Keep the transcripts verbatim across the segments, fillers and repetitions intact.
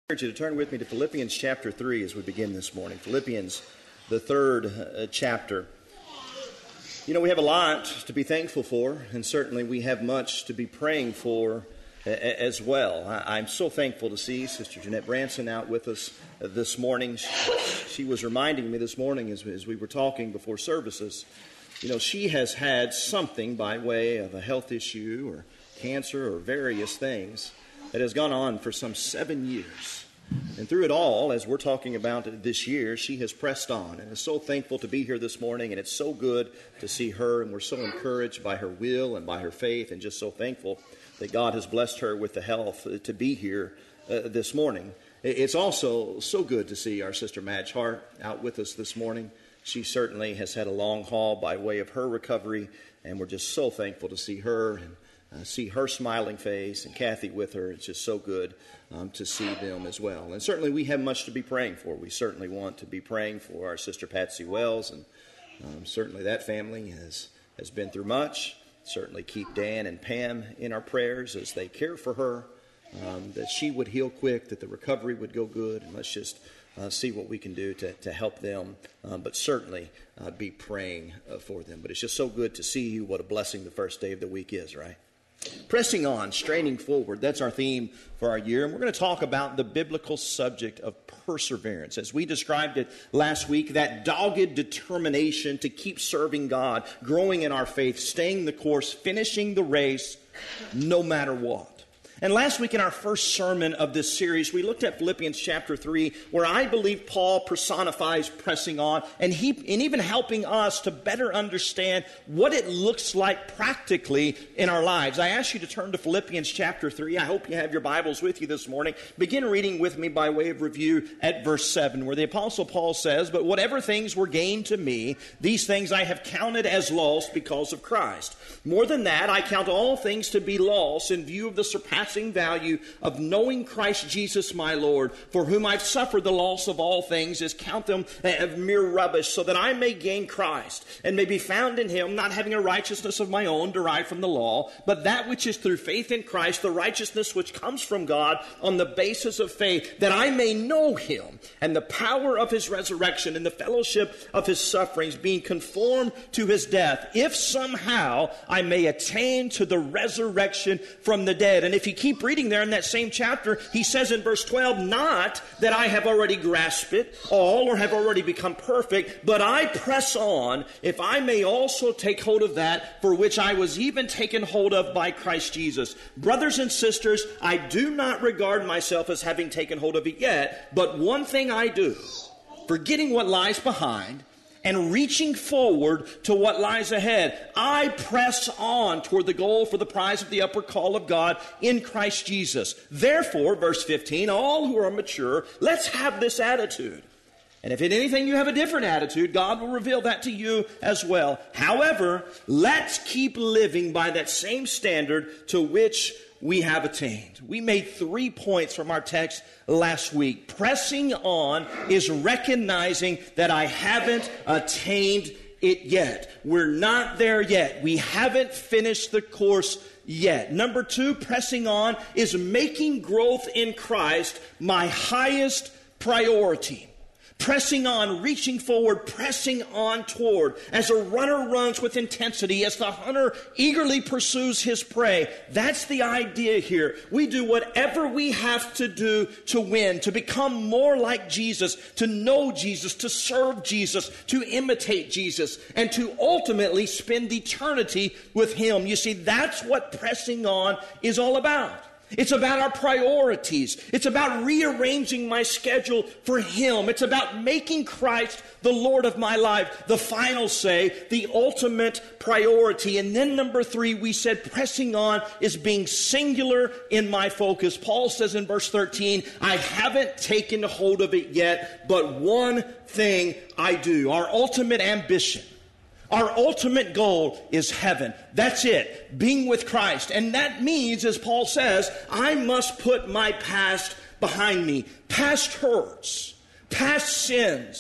I encourage you to turn with me to Philippians chapter three as we begin this morning. Philippians, the third uh, chapter. You know, we have a lot to be thankful for, and certainly we have much to be praying for a- as well. I- I'm so thankful to see Sister Jeanette Branson out with us uh, this morning. She, she was reminding me this morning as, as we were talking before services, you know, she has had something by way of a health issue or cancer or various things that has gone on for some seven years. And through it all, as we're talking about this year, she has pressed on and is so thankful to be here this morning. And it's so good to see her, and we're so encouraged by her will and by her faith, and just so thankful that God has blessed her with the health to be here uh, this morning. It's also so good to see our sister Madge Hart out with us this morning. She certainly has had a long haul by way of her recovery, and we're just so thankful to see her and Uh, see her smiling face, and Kathy with her. It's just so good um, to see them as well. And certainly we have much to be praying for. We certainly want to be praying for our sister Patsy Wells, and um, certainly that family has, has been through much. Certainly keep Dan and Pam in our prayers as they care for her, um, that she would heal quick, that the recovery would go good, and let's just uh, see what we can do to, to help them, um, but certainly uh, be praying uh, for them. But it's just so good to see you. What a blessing the first day of the week is, right? Pressing on, straining forward, that's our theme for our year. And we're going to talk about the biblical subject of perseverance. As we described it last week, that dogged determination to keep serving God, growing in our faith, staying the course, finishing the race, no matter what. And last week in our first sermon of this series, we looked at Philippians chapter three, where I believe Paul personifies pressing on, and he and even helping us to better understand what it looks like practically in our lives. I ask you to turn to Philippians chapter three. I hope you have your Bibles with you this morning. Begin reading with me by way of review at verse seven, where the Apostle Paul says, "But whatever things were gained to me, these things I have counted as loss because of Christ. More than that, I count all things to be loss in view of the surpassing value of knowing Christ Jesus my Lord, for whom I've suffered the loss of all things, is count them of mere rubbish, so that I may gain Christ, and may be found in him, not having a righteousness of my own derived from the law, but that which is through faith in Christ, the righteousness which comes from God on the basis of faith, that I may know him, and the power of his resurrection, and the fellowship of his sufferings, being conformed to his death, if somehow I may attain to the resurrection from the dead." And if you keep reading there in that same chapter, he says in verse twelve, "Not that I have already grasped it all or have already become perfect, but I press on, if I may also take hold of that for which I was even taken hold of by Christ Jesus. Brothers and sisters, I do not regard myself as having taken hold of it yet, but one thing I do, forgetting what lies behind and reaching forward to what lies ahead, I press on toward the goal for the prize of the upward call of God in Christ Jesus. Therefore," verse fifteen, "all who are mature, let's have this attitude. And if in anything you have a different attitude, God will reveal that to you as well. However, let's keep living by that same standard to which we have attained." We made three points from our text last week. Pressing on is recognizing that I haven't attained it yet. We're not there yet. We haven't finished the course yet. Number two, pressing on is making growth in Christ my highest priority. Pressing on, reaching forward, pressing on toward. As a runner runs with intensity, as the hunter eagerly pursues his prey. That's the idea here. We do whatever we have to do to win, to become more like Jesus, to know Jesus, to serve Jesus, to imitate Jesus, and to ultimately spend eternity with him. You see, that's what pressing on is all about. It's about our priorities. It's about rearranging my schedule for him. It's about making Christ the Lord of my life, the final say, the ultimate priority. And then number three, we said pressing on is being singular in my focus. Paul says in verse thirteen, "I haven't taken hold of it yet, but one thing I do." Our ultimate ambition, our ultimate goal is heaven. That's it, being with Christ. And that means, as Paul says, I must put my past behind me. Past hurts, past sins,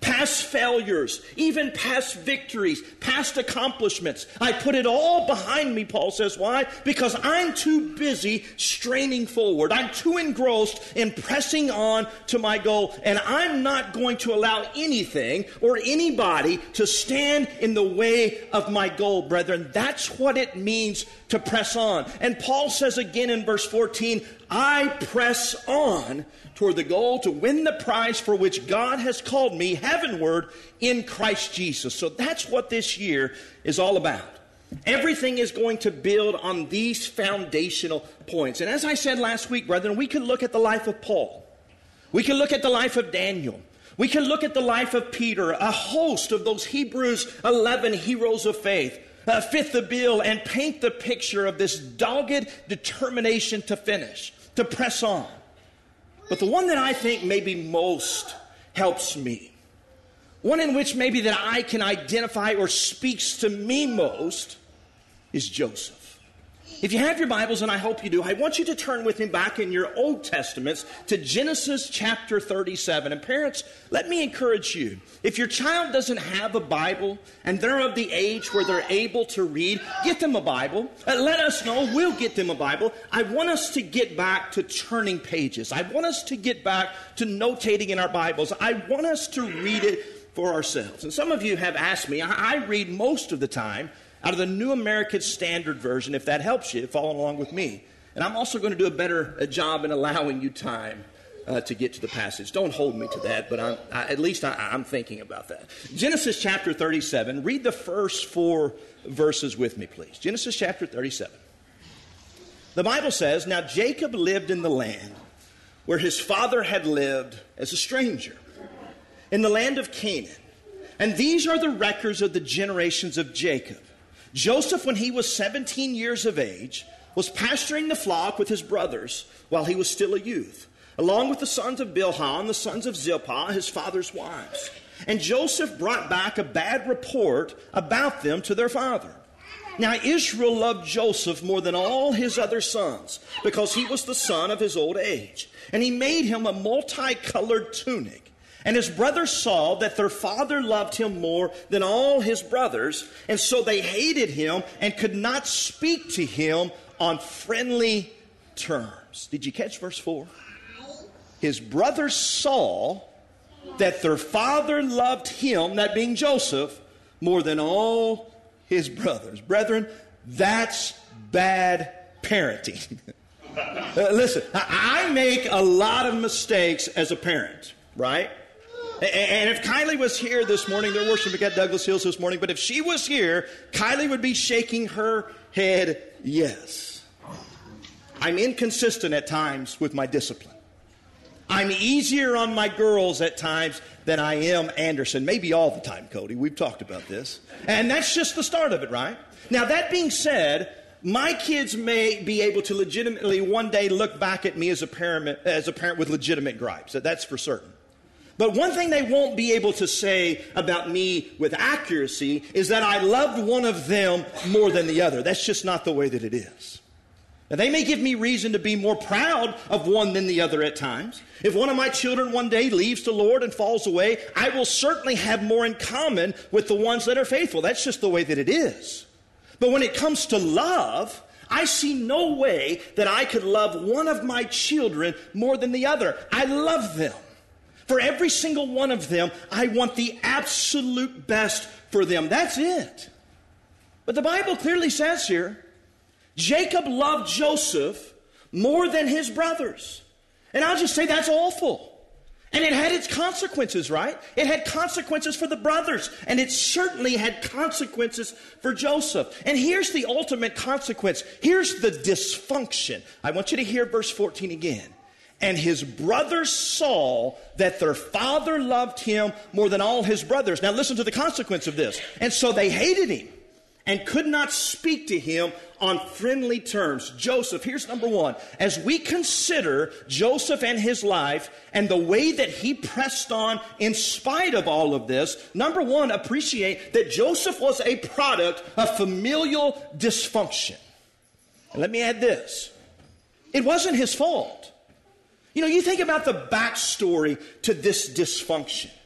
past failures, even past victories, past accomplishments. I put it all behind me, Paul says. Why? Because I'm too busy straining forward. I'm too engrossed in pressing on to my goal, and I'm not going to allow anything or anybody to stand in the way of my goal, brethren. That's what it means to press on. And Paul says again in verse fourteen, I press on toward the goal to win the prize for which God has called me heavenward in Christ Jesus. So that's what this year is all about. Everything is going to build on these foundational points. And as I said last week, brethren, we could look at the life of Paul. We can look at the life of Daniel. We can look at the life of Peter, a host of those Hebrews eleven heroes of faith, uh, fit the bill and paint the picture of this dogged determination to finish, to press on. But the one that I think maybe most helps me, one in which maybe that I can identify or speaks to me most, is Joseph. If you have your Bibles, and I hope you do, I want you to turn with me back in your Old Testaments to Genesis chapter thirty-seven. And parents, let me encourage you, if your child doesn't have a Bible and they're of the age where they're able to read, get them a Bible. Uh, let us know. We'll get them a Bible. I want us to get back to turning pages. I want us to get back to notating in our Bibles. I want us to read it for ourselves. And some of you have asked me, I, I read most of the time out of the New American Standard Version, if that helps you, following along with me. And I'm also going to do a better a job in allowing you time uh, to get to the passage. Don't hold me to that, but I'm, I, at least I, I'm thinking about that. Genesis chapter thirty-seven, read the first four verses with me, please. Genesis chapter thirty-seven. The Bible says, now Jacob lived in the land where his father had lived as a stranger, in the land of Canaan. And these are the records of the generations of Jacob. Joseph, when he was seventeen years of age, was pasturing the flock with his brothers while he was still a youth, along with the sons of Bilhah and the sons of Zilpah, his father's wives. And Joseph brought back a bad report about them to their father. Now Israel loved Joseph more than all his other sons, because he was the son of his old age. And he made him a multicolored tunic. And his brothers saw that their father loved him more than all his brothers, and so they hated him and could not speak to him on friendly terms. Did you catch verse four? His brothers saw that their father loved him, that being Joseph, more than all his brothers. Brethren, that's bad parenting. uh, listen, I make a lot of mistakes as a parent, right? And if Kylie was here this morning, they're worshiping at Douglas Hills this morning, but if she was here, Kylie would be shaking her head yes. I'm inconsistent at times with my discipline. I'm easier on my girls at times than I am Anderson. Maybe all the time, Cody. We've talked about this. And that's just the start of it, right? Now, that being said, my kids may be able to legitimately one day look back at me as a parent, as a parent with legitimate gripes. That's for certain. But one thing they won't be able to say about me with accuracy is that I loved one of them more than the other. That's just not the way that it is. Now, they may give me reason to be more proud of one than the other at times. If one of my children one day leaves the Lord and falls away, I will certainly have more in common with the ones that are faithful. That's just the way that it is. But when it comes to love, I see no way that I could love one of my children more than the other. I love them. For every single one of them, I want the absolute best for them. That's it. But the Bible clearly says here, Jacob loved Joseph more than his brothers. And I'll just say that's awful. And it had its consequences, right? It had consequences for the brothers. And it certainly had consequences for Joseph. And here's the ultimate consequence. Here's the dysfunction. I want you to hear verse fourteen again. And his brothers saw that their father loved him more than all his brothers. Now listen to the consequence of this. And so they hated him and could not speak to him on friendly terms. Joseph, here's number one. As we consider Joseph and his life and the way that he pressed on in spite of all of this, number one, appreciate that Joseph was a product of familial dysfunction. And let me add this. It wasn't his fault. You know, you think about the backstory to this dysfunction.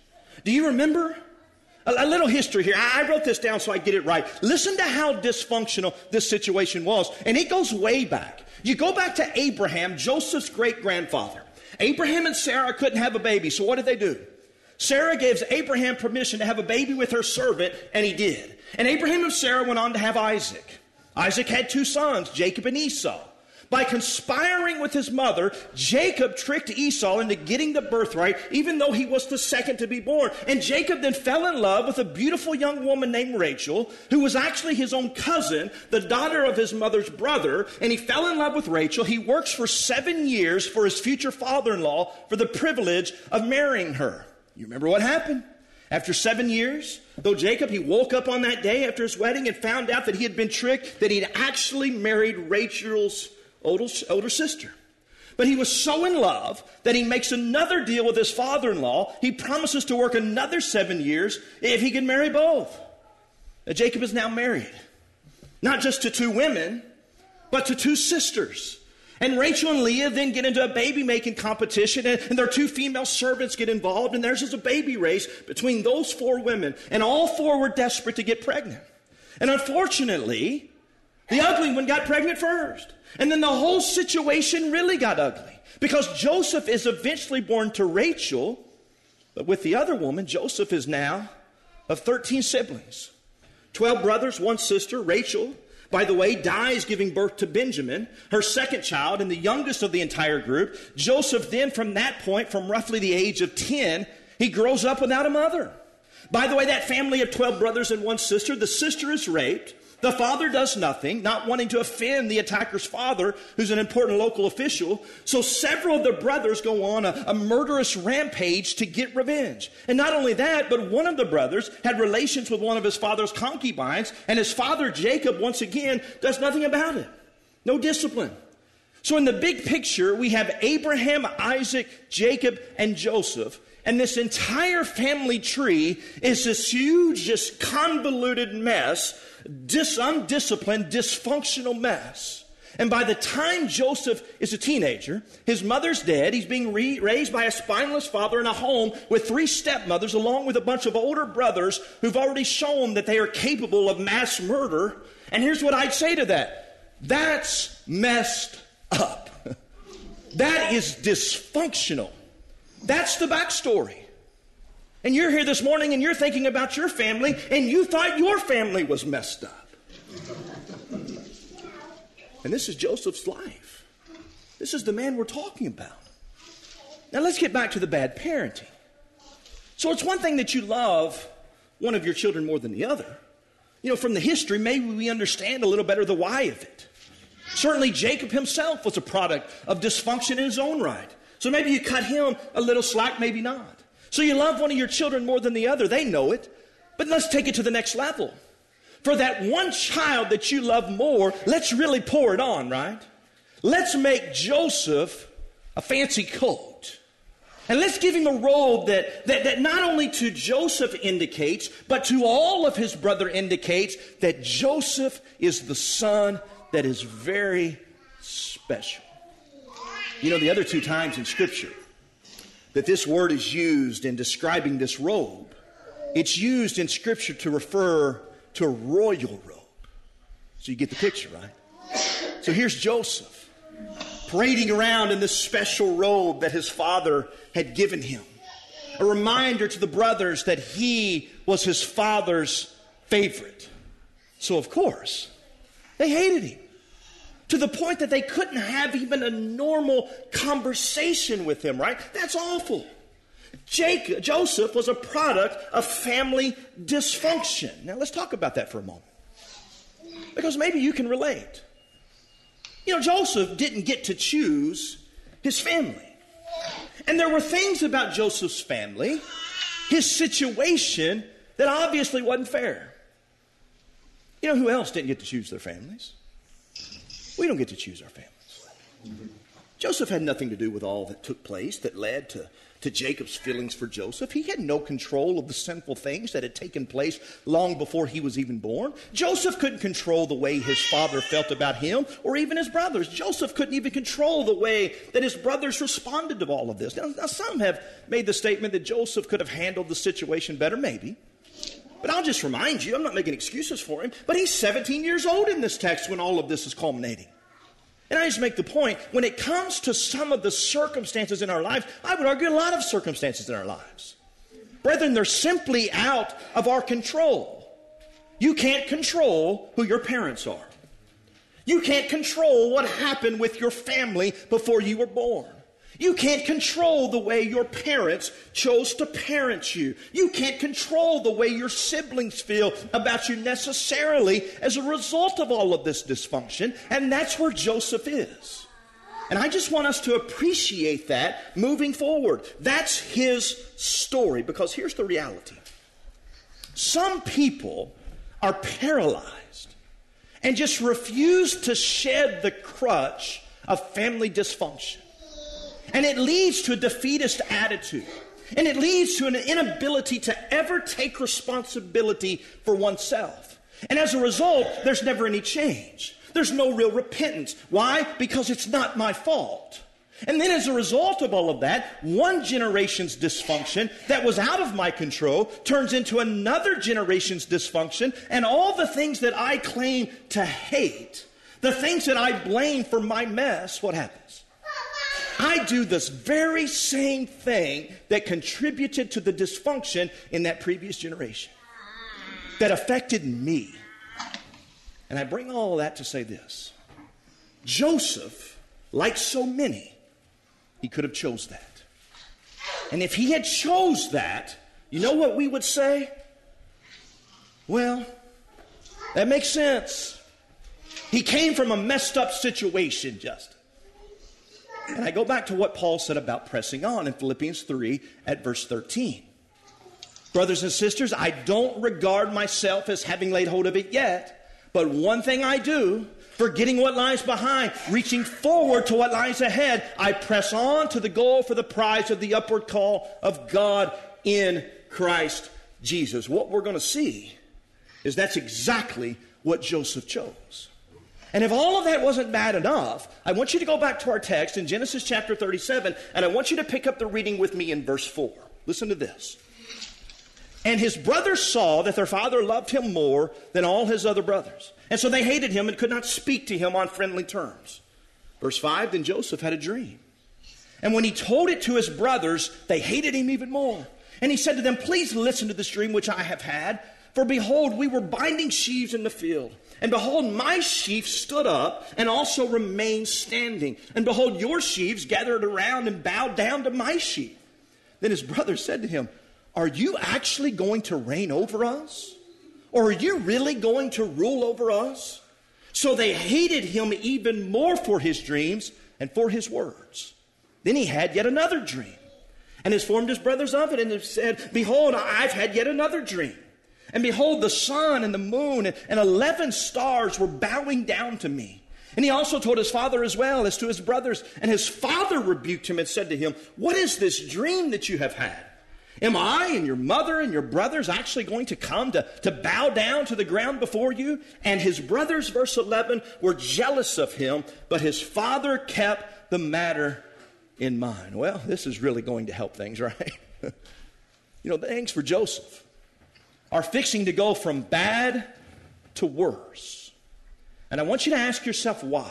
Do you remember? A, a little history here. I, I wrote this down so I get it right. Listen to how dysfunctional this situation was. And it goes way back. You go back to Abraham, Joseph's great-grandfather. Abraham and Sarah couldn't have a baby, so what did they do? Sarah gives Abraham permission to have a baby with her servant, and he did. And Abraham and Sarah went on to have Isaac. Isaac had two sons, Jacob and Esau. By conspiring with his mother, Jacob tricked Esau into getting the birthright, even though he was the second to be born. And Jacob then fell in love with a beautiful young woman named Rachel, who was actually his own cousin, the daughter of his mother's brother. And he fell in love with Rachel. He works for seven years for his future father-in-law for the privilege of marrying her. You remember what happened? After seven years, though Jacob, he woke up on that day after his wedding and found out that he had been tricked, that he'd actually married Rachel's older, older sister. But he was so in love that he makes another deal with his father-in-law. He promises to work another seven years if he can marry both. Now, Jacob is now married, not just to two women, but to two sisters. And Rachel and Leah then get into a baby-making competition, and, and their two female servants get involved, and there's just a baby race between those four women. And all four were desperate to get pregnant. And unfortunately, the ugly one got pregnant first. And then the whole situation really got ugly, because Joseph is eventually born to Rachel, but with the other woman, Joseph is now of thirteen siblings. twelve brothers, one sister. Rachel, by the way, dies giving birth to Benjamin, her second child and the youngest of the entire group. Joseph then, from that point, from roughly the age of ten, he grows up without a mother. By the way, that family of twelve brothers and one sister, the sister is raped. The father does nothing, not wanting to offend the attacker's father, who's an important local official. So several of the brothers go on a, a murderous rampage to get revenge. And not only that, but one of the brothers had relations with one of his father's concubines, and his father, Jacob, once again, does nothing about it. No discipline. So in the big picture, we have Abraham, Isaac, Jacob, and Joseph. And this entire family tree is this huge, just convoluted mess, dis- undisciplined, dysfunctional mess. And by the time Joseph is a teenager, his mother's dead. He's being re- raised by a spineless father in a home with three stepmothers, along with a bunch of older brothers who've already shown that they are capable of mass murder. And here's what I'd say to that. That's messed up. That is dysfunctional. That's the backstory. And you're here this morning and you're thinking about your family, and you thought your family was messed up. And this is Joseph's life. This is the man we're talking about. Now let's get back to the bad parenting. So it's one thing that you love one of your children more than the other. You know, from the history, maybe we understand a little better the why of it. Certainly Jacob himself was a product of dysfunction in his own right. So maybe you cut him a little slack, maybe not. So you love one of your children more than the other. They know it. But let's take it to the next level. For that one child that you love more, let's really pour it on, right? Let's make Joseph a fancy coat. And let's give him a robe that, that, that not only to Joseph indicates, but to all of his brother indicates that Joseph is the son that is very special. You know, the other two times in Scripture that this word is used in describing this robe, it's used in Scripture to refer to a royal robe. So you get the picture, right? So here's Joseph parading around in this special robe that his father had given him. A reminder to the brothers that he was his father's favorite. So of course, they hated him. To the point that they couldn't have even a normal conversation with him, right? That's awful. Jacob, Joseph was a product of family dysfunction. Now let's talk about that for a moment. Because maybe you can relate. You know, Joseph didn't get to choose his family. And there were things about Joseph's family, his situation, that obviously wasn't fair. You know who else didn't get to choose their families? We don't get to choose our families. Joseph had nothing to do with all that took place that led to, to Jacob's feelings for Joseph. He had no control of the sinful things that had taken place long before he was even born. Joseph couldn't control the way his father felt about him or even his brothers. Joseph couldn't even control the way that his brothers responded to all of this. Now, now some have made the statement that Joseph could have handled the situation better, maybe. But I'll just remind you, I'm not making excuses for him, but he's seventeen years old in this text when all of this is culminating. And I just make the point, when it comes to some of the circumstances in our lives, I would argue a lot of circumstances in our lives. Brethren, they're simply out of our control. You can't control who your parents are. You can't control what happened with your family before you were born. You can't control the way your parents chose to parent you. You can't control the way your siblings feel about you necessarily as a result of all of this dysfunction. And that's where Joseph is. And I just want us to appreciate that moving forward. That's his story, because here's the reality. Some people are paralyzed and just refuse to shed the crutch of family dysfunction. And it leads to a defeatist attitude. And it leads to an inability to ever take responsibility for oneself. And as a result, there's never any change. There's no real repentance. Why? Because it's not my fault. And then as a result of all of that, one generation's dysfunction that was out of my control turns into another generation's dysfunction. And all the things that I claim to hate, the things that I blame for my mess, what happens? I do this very same thing that contributed to the dysfunction in that previous generation that affected me. And I bring all that to say this. Joseph, like so many, he could have chose that. And if he had chose that, you know what we would say? Well, that makes sense. He came from a messed up situation, Justin. And I go back to what Paul said about pressing on in Philippians three at verse thirteen. Brothers and sisters, I don't regard myself as having laid hold of it yet, but one thing I do, forgetting what lies behind, reaching forward to what lies ahead, I press on to the goal for the prize of the upward call of God in Christ Jesus. What we're going to see is that's exactly what Joseph chose. And if all of that wasn't bad enough, I want you to go back to our text in Genesis chapter thirty-seven, and I want you to pick up the reading with me in verse four. Listen to this. And his brothers saw that their father loved him more than all his other brothers. And so they hated him and could not speak to him on friendly terms. Verse five, then Joseph had a dream. And when he told it to his brothers, they hated him even more. And he said to them, please listen to this dream which I have had. For behold, we were binding sheaves in the field. And behold, my sheaf stood up and also remained standing. And behold, your sheaves gathered around and bowed down to my sheaf. Then his brothers said to him, are you actually going to reign over us? Or are you really going to rule over us? So they hated him even more for his dreams and for his words. Then he had yet another dream, and informed his brothers of it, and said, behold, I've had yet another dream. And behold, the sun and the moon and eleven stars were bowing down to me. And he also told his father as well as to his brothers. And his father rebuked him and said to him, what is this dream that you have had? Am I and your mother and your brothers actually going to come to, to bow down to the ground before you? And his brothers, verse eleven, were jealous of him, but his father kept the matter in mind. Well, this is really going to help things, right? You know, thanks for Joseph. Are fixing to go from bad to worse. And I want you to ask yourself why.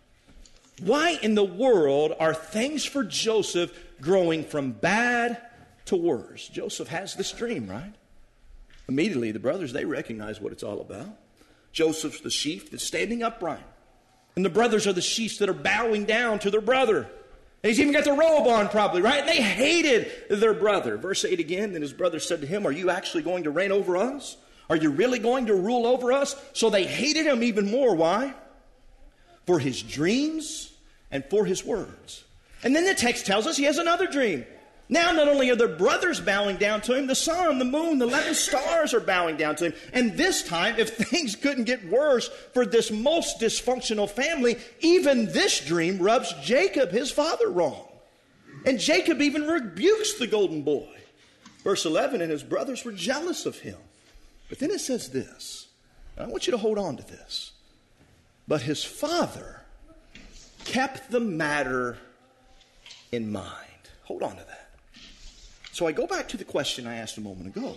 Why in the world are things for Joseph growing from bad to worse? Joseph has this dream, right? Immediately the brothers, they recognize what it's all about. Joseph's the sheaf that's standing upright. And the brothers are the sheaves that are bowing down to their brother. And he's even got the robe on probably, right? And they hated their brother. Verse eight again, then his brother said to him, are you actually going to reign over us? Are you really going to rule over us? So they hated him even more. Why? For his dreams and for his words. And then the text tells us he has another dream. Now not only are their brothers bowing down to him, the sun, the moon, the eleven stars are bowing down to him. And this time, if things couldn't get worse for this most dysfunctional family, even this dream rubs Jacob, his father, wrong. And Jacob even rebukes the golden boy. Verse eleven, and his brothers were jealous of him. But then it says this, and I want you to hold on to this. But his father kept the matter in mind. Hold on to that. So I go back to the question I asked a moment ago.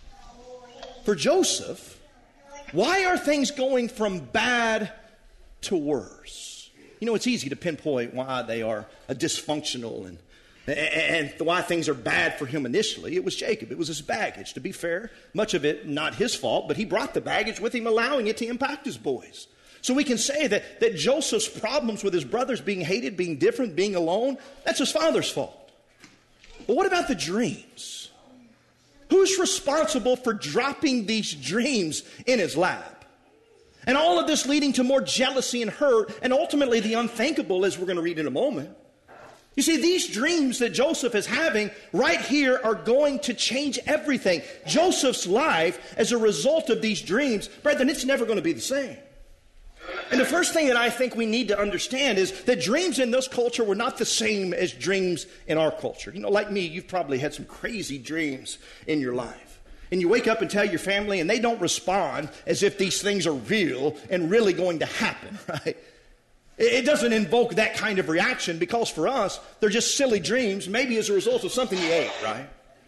For Joseph, why are things going from bad to worse? You know, it's easy to pinpoint why they are a dysfunctional and, and why things are bad for him initially. It was Jacob. It was his baggage. To be fair, much of it not his fault, but he brought the baggage with him, allowing it to impact his boys. So we can say that, that Joseph's problems with his brothers being hated, being different, being alone, that's his father's fault. But what about the dreams? Who's responsible for dropping these dreams in his lap? And all of this leading to more jealousy and hurt, and ultimately the unthinkable, as we're going to read in a moment. You see, these dreams that Joseph is having right here are going to change everything. Joseph's life, as a result of these dreams, brethren, it's never going to be the same. And the first thing that I think we need to understand is that dreams in this culture were not the same as dreams in our culture. You know, like me, you've probably had some crazy dreams in your life. And you wake up and tell your family, and they don't respond as if these things are real and really going to happen, right? It doesn't invoke that kind of reaction because for us, they're just silly dreams, maybe as a result of something you ate, right?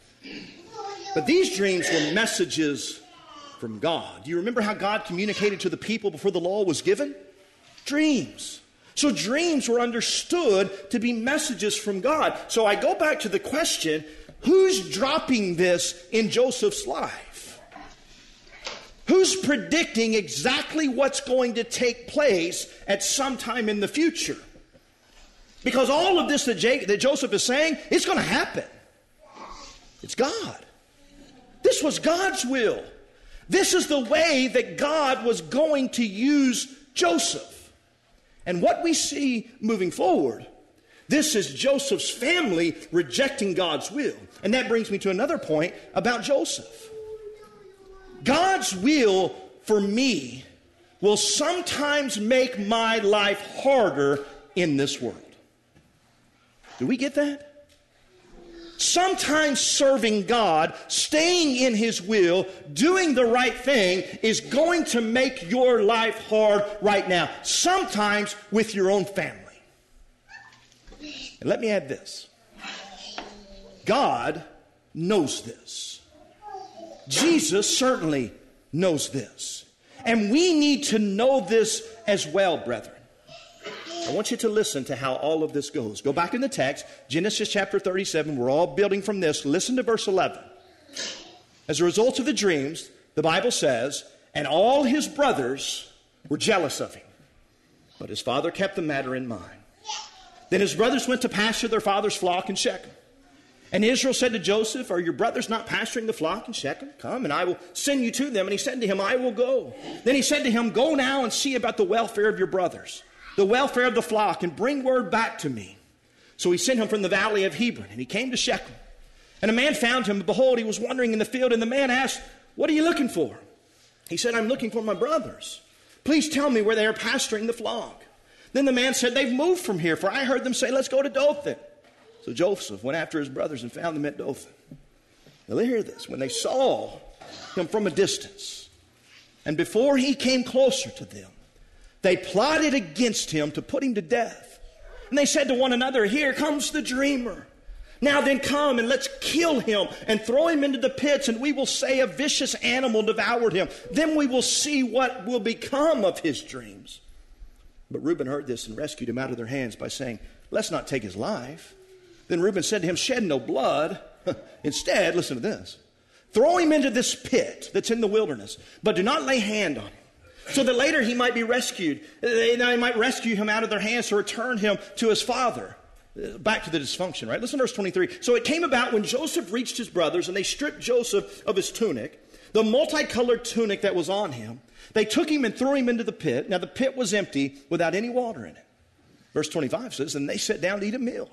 But these dreams were messages from God. Do you remember how God communicated to the people before the law was given? Dreams. So dreams were understood to be messages from God. So I go back to the question, who's dropping this in Joseph's life? Who's predicting exactly what's going to take place at some time in the future? Because all of this that, Jake, that Joseph is saying, it's going to happen. It's God. This was God's will. This is the way that God was going to use Joseph. And what we see moving forward, this is Joseph's family rejecting God's will. And that brings me to another point about Joseph. God's will for me will sometimes make my life harder in this world. Do we get that? Sometimes serving God, staying in His will, doing the right thing is going to make your life hard right now. Sometimes with your own family. And let me add this. God knows this. Jesus certainly knows this. And we need to know this as well, brethren. I want you to listen to how all of this goes. Go back in the text, Genesis chapter thirty-seven. We're all building from this. Listen to verse eleven. As a result of the dreams, the Bible says, and all his brothers were jealous of him. But his father kept the matter in mind. Then his brothers went to pasture their father's flock in Shechem. And Israel said to Joseph, are your brothers not pasturing the flock in Shechem? Come, and I will send you to them. And he said to him, I will go. Then he said to him, go now and see about the welfare of your brothers, the welfare of the flock, and bring word back to me. So he sent him from the valley of Hebron, and he came to Shechem. And a man found him, and behold, he was wandering in the field, and the man asked, what are you looking for? He said, I'm looking for my brothers. Please tell me where they are pasturing the flock. Then the man said, they've moved from here, for I heard them say, let's go to Dothan. So Joseph went after his brothers and found them at Dothan. Now hear this. When they saw him from a distance, and before he came closer to them, they plotted against him to put him to death. And they said to one another, here comes the dreamer. Now then come and let's kill him and throw him into the pits, and we will say a vicious animal devoured him. Then we will see what will become of his dreams. But Reuben heard this and rescued him out of their hands by saying, let's not take his life. Then Reuben said to him, shed no blood. Instead, listen to this. Throw him into this pit that's in the wilderness, but do not lay hand on him, so that later he might be rescued. They might rescue him out of their hands to return him to his father. Back to the dysfunction, right? Listen to verse twenty-three. So it came about when Joseph reached his brothers, and they stripped Joseph of his tunic, the multicolored tunic that was on him. They took him and threw him into the pit. Now the pit was empty without any water in it. Verse twenty-five says, and they sat down to eat a meal.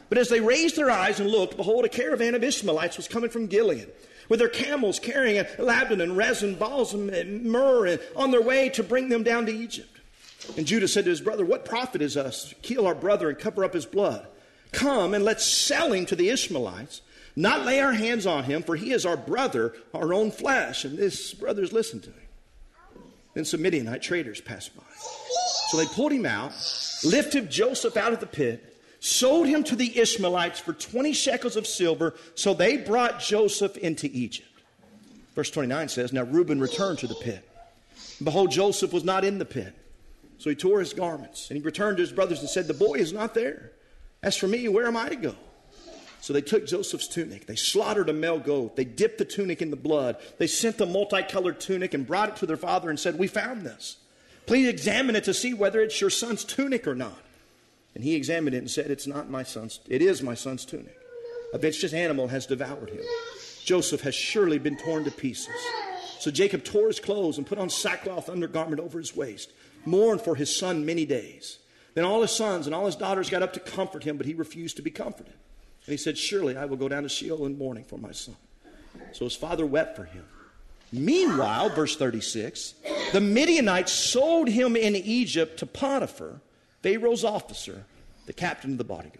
But as they raised their eyes and looked, behold, a caravan of Ishmaelites was coming from Gilead, with their camels carrying labdanum, resin, balsam, and myrrh, and on their way to bring them down to Egypt. And Judah said to his brother, what profit is us to kill our brother and cover up his blood? Come and let's sell him to the Ishmaelites, not lay our hands on him, for he is our brother, our own flesh. And his brothers listened to him. Then some Midianite traders passed by. So they pulled him out, lifted Joseph out of the pit, sold him to the Ishmaelites for twenty shekels of silver. So they brought Joseph into Egypt. Verse twenty-nine says, now Reuben returned to the pit. And behold, Joseph was not in the pit. So he tore his garments, and he returned to his brothers and said, the boy is not there. As for me, where am I to go? So they took Joseph's tunic. They slaughtered a male goat. They dipped the tunic in the blood. They sent the multicolored tunic and brought it to their father and said, we found this. Please examine it to see whether it's your son's tunic or not. And he examined it and said, it's not my son's. It is my son's tunic. A vicious animal has devoured him. Joseph has surely been torn to pieces. So Jacob tore his clothes and put on sackcloth undergarment over his waist, mourned for his son many days. Then all his sons and all his daughters got up to comfort him, but he refused to be comforted. And he said, surely I will go down to Sheol in mourning for my son. So his father wept for him. Meanwhile, verse thirty-six, the Midianites sold him in Egypt to Potiphar, Pharaoh's officer, the captain of the bodyguard.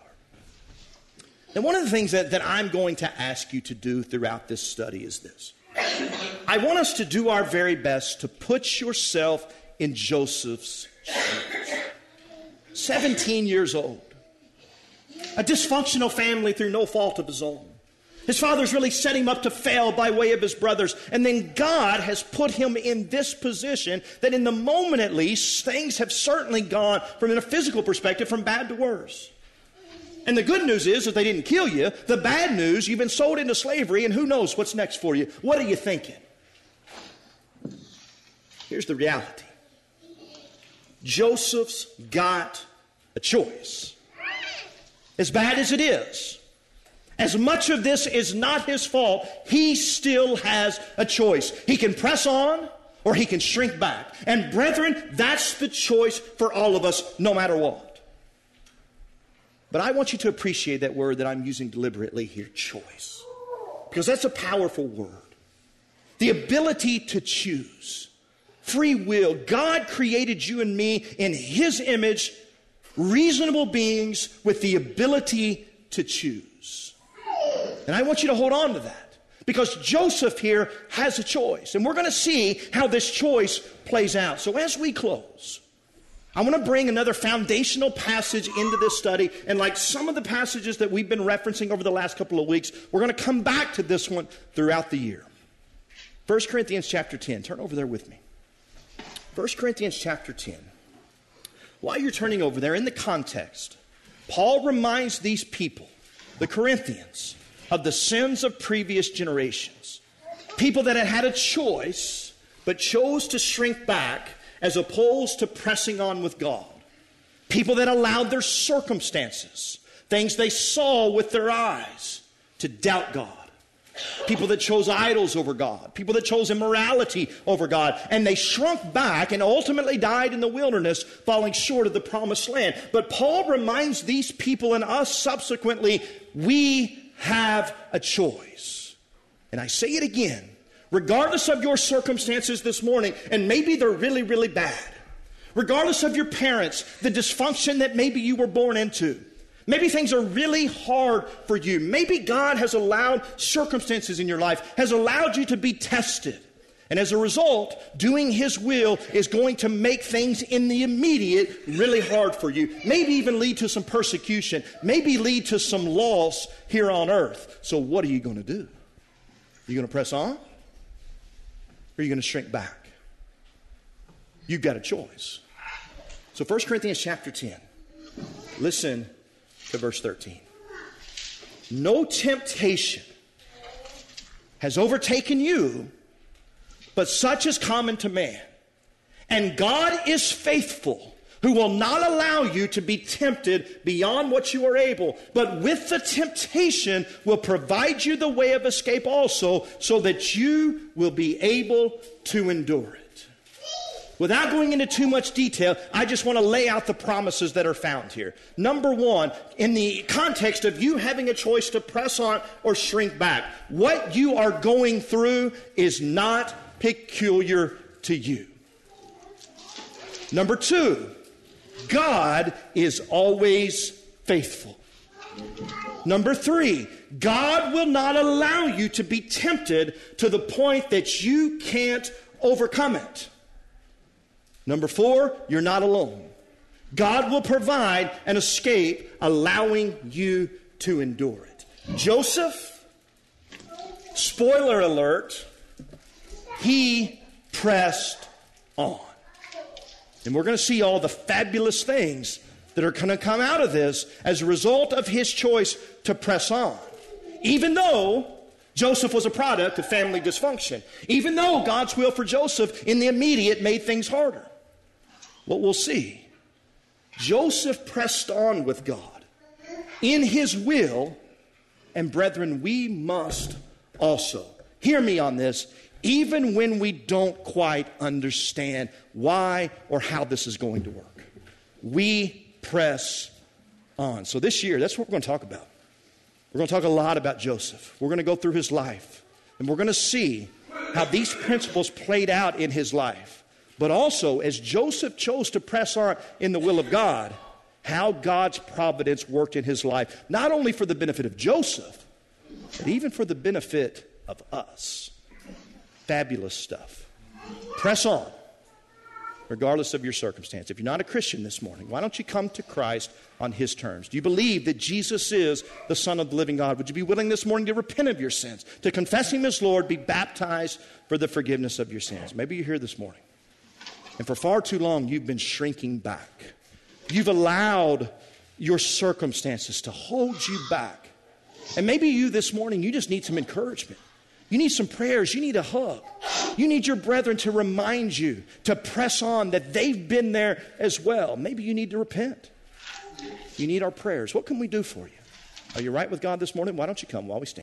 And one of the things that, that I'm going to ask you to do throughout this study is this. I want us to do our very best to put yourself in Joseph's shoes. seventeen years old. A dysfunctional family through no fault of his own. His father's really set him up to fail by way of his brothers. And then God has put him in this position that in the moment at least, things have certainly gone from in a physical perspective from bad to worse. And the good news is that they didn't kill you. The bad news, you've been sold into slavery, and who knows what's next for you. What are you thinking? Here's the reality. Joseph's got a choice. As bad as it is, as much of this is not his fault, he still has a choice. He can press on or he can shrink back. And brethren, that's the choice for all of us, no matter what. But I want you to appreciate that word that I'm using deliberately here, choice. Because that's a powerful word. The ability to choose. Free will. God created you and me in his image, reasonable beings with the ability to choose. And I want you to hold on to that. Because Joseph here has a choice. And we're going to see how this choice plays out. So as we close, I want to bring another foundational passage into this study. And like some of the passages that we've been referencing over the last couple of weeks, we're going to come back to this one throughout the year. First Corinthians chapter ten. Turn over there with me. First Corinthians chapter ten. While you're turning over there, in the context, Paul reminds these people, the Corinthians, of the sins of previous generations. People that had had a choice, but chose to shrink back as opposed to pressing on with God. People that allowed their circumstances, things they saw with their eyes, to doubt God. People that chose idols over God. People that chose immorality over God. And they shrunk back and ultimately died in the wilderness, falling short of the promised land. But Paul reminds these people and us subsequently, we have a choice. And I say it again, regardless of your circumstances this morning, and maybe they're really, really bad. Regardless of your parents, the dysfunction that maybe you were born into. Maybe things are really hard for you. Maybe God has allowed circumstances in your life, has allowed you to be tested. And as a result, doing his will is going to make things in the immediate really hard for you. Maybe even lead to some persecution. Maybe lead to some loss here on earth. So what are you going to do? Are you going to press on? Or are you going to shrink back? You've got a choice. So First Corinthians chapter ten. Listen to verse thirteen. No temptation has overtaken you, but such is common to man. And God is faithful, who will not allow you to be tempted beyond what you are able, but with the temptation will provide you the way of escape also, so that you will be able to endure it. Without going into too much detail, I just want to lay out the promises that are found here. Number one, in the context of you having a choice to press on or shrink back, what you are going through is not peculiar to you. Number two, God is always faithful. Number three, God will not allow you to be tempted to the point that you can't overcome it. Number four, you're not alone. God will provide an escape, allowing you to endure it. Joseph, spoiler alert, he pressed on. And we're going to see all the fabulous things that are going to come out of this as a result of his choice to press on. Even though Joseph was a product of family dysfunction. Even though God's will for Joseph in the immediate made things harder. What we'll see, Joseph pressed on with God in his will, and brethren, we must also. Hear me on this, even when we don't quite understand why or how this is going to work. We press on. So this year, that's what we're going to talk about. We're going to talk a lot about Joseph. We're going to go through his life, and we're going to see how these principles played out in his life. But also, as Joseph chose to press on in the will of God, how God's providence worked in his life, not only for the benefit of Joseph, but even for the benefit of us. Fabulous stuff. Press on, regardless of your circumstance. If you're not a Christian this morning, why don't you come to Christ on his terms? Do you believe that Jesus is the Son of the living God? Would you be willing this morning to repent of your sins, to confess him as Lord, be baptized for the forgiveness of your sins? Maybe you're here this morning, and for far too long you've been shrinking back. You've allowed your circumstances to hold you back. And maybe you this morning, you just need some encouragement. You need some prayers. You need a hug. You need your brethren to remind you to press on, that they've been there as well. Maybe you need to repent. You need our prayers. What can we do for you? Are you right with God this morning? Why don't you come while we stand?